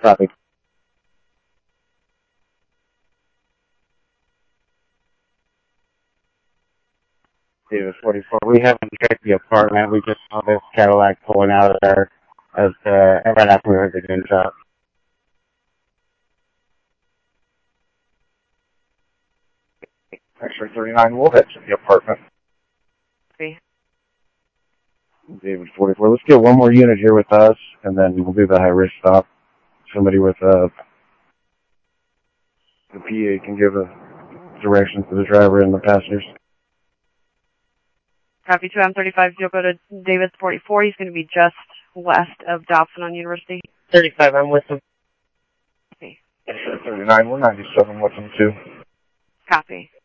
Copy. Davis 44. We haven't checked the apartment. We just saw this Cadillac pulling out of there right after we heard the gunshot. X-ray 39, we'll head to the apartment. Okay. David 44. Let's get one more unit here with us, and then we'll do the high-risk stop. Somebody with the PA can give a direction to the driver and the passengers. Copy 2, M35, you'll go to Davis 44. He's going to be just west of Dobson on University. 35, I'm with him. Okay. X-ray 39, we're 97 with them too. Copy.